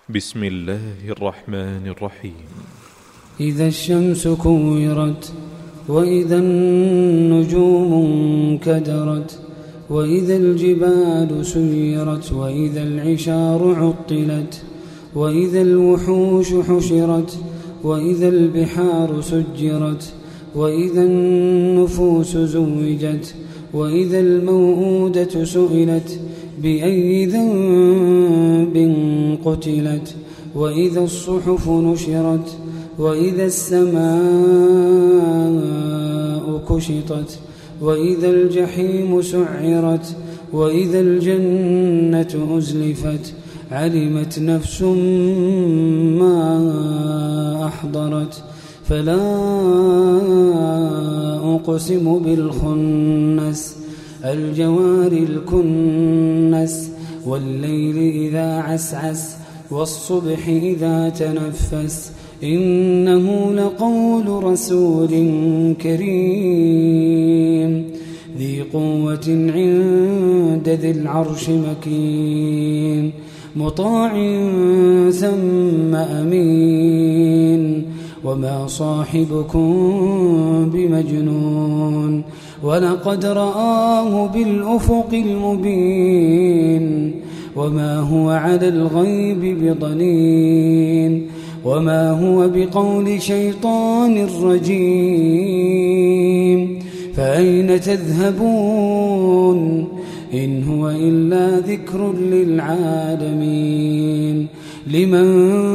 بسم الله الرحمن الرحيم. إذا الشمس كورت، وإذا النجوم انكدرت، وإذا الجبال سيرت، وإذا العشار عطلت، وإذا الوحوش حشرت، وإذا البحار سجرت، وإذا النفوس زوجت، وإذا الموءودة سئلت بأي ذنب قتلت، وإذا الصحف نشرت، وإذا السماء كشطت، وإذا الجحيم سعرت، وإذا الجنة أزلفت، علمت نفس ما أحضرت. فلا أقسم بالخنس، الجوار الكنس، والليل إذا عسعس، والصبح إذا تنفس، إنه لقول رسول كريم ذي قوة عند ذي العرش مكين، مطاع ثم أمين، وما صاحبكم بمجنون، ولقد رآه بالأفق المبين، وما هو على الغيب بضنين، وما هو بقول شيطان رجيم. فأين تذهبون؟ إن هو إلا ذكر للعالمين. لمن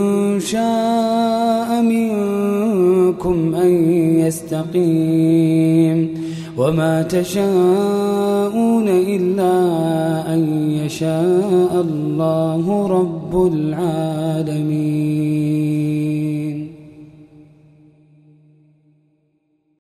شاء منكم أن يستقيم، وما تشاءون إلا أن يشاء الله رب العالمين.